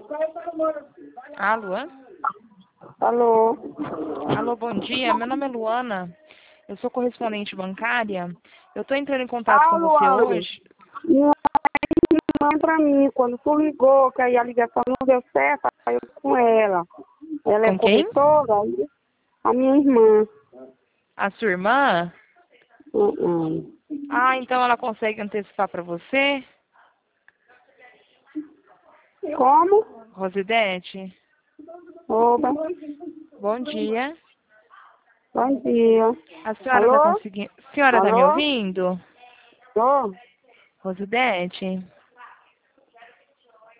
Alô? Alô? Alô, bom dia. Meu nome é Luana. Eu sou correspondente bancária. Eu estou entrando em contato com você Luana, hoje. não pra mim, quando tu ligou, que aí a ligação não deu certo, aí eu fui com ela. Ela é Com quem? corretora, aí a minha irmã. A sua irmã? Uh-uh. Ah, então ela consegue antecipar para você? Como? Rosidete? Oba. Bom dia. Bom dia. A senhora está Alô? conseguindo... A senhora está me Alô? ouvindo? Alô? Rosidete?